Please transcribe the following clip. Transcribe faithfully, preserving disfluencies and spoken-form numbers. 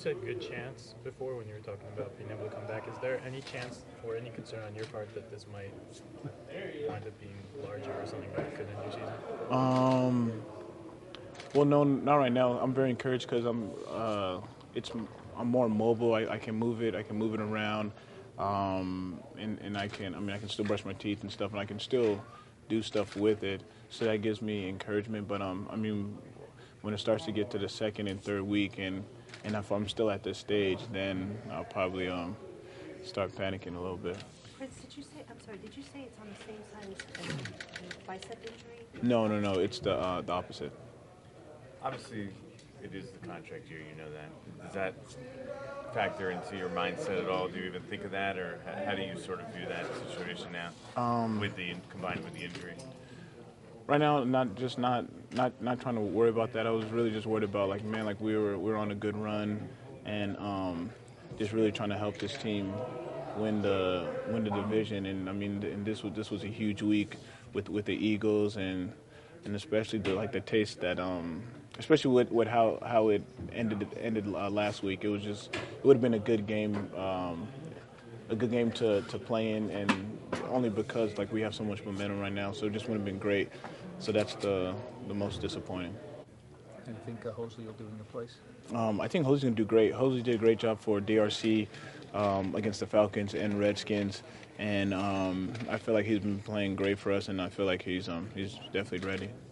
said good chance before when you were talking about being able to come back. Is there any chance or any concern on your part that this might wind up being larger or something that could end your season? Um, well, no, not right now. I'm very encouraged because I'm, uh, it's, I'm more mobile. I, I can move it. I can move it around, um, and and I can. I mean, I can still brush my teeth and stuff, and I can still do stuff with it. So that gives me encouragement. But um, I mean, when it starts to get to the second and third week, and and if I'm still at this stage, then I'll probably um start panicking a little bit. Prince, did you say? I'm sorry. Did you say it's on the same side as um, the bicep injury? No, no, no. It's the uh, the opposite. Obviously, it is the contract year. You know that. Does that factor into your mindset at all? Do you even think of that, or h- how do you sort of view that situation now Um, with the combined with the injury? Right now, not just not not not trying to worry about that. I was really just worried about like man, like we were we were on a good run, and um, just really trying to help this team win the win the division. And I mean, and this was this was a huge week with with the Eagles, and and especially the like the taste that um, especially with, with how how it ended ended uh, last week. It was just it would have been a good game. Um, a good game to, to play in, and only because like we have so much momentum right now, so it just would have been great. So that's the the most disappointing. And you think uh, Hosley will do in your place? Um, I think Hosley's going to do great. Hosley did a great job for D R C um, against the Falcons and Redskins, and um, I feel like he's been playing great for us, and I feel like he's um, he's definitely ready.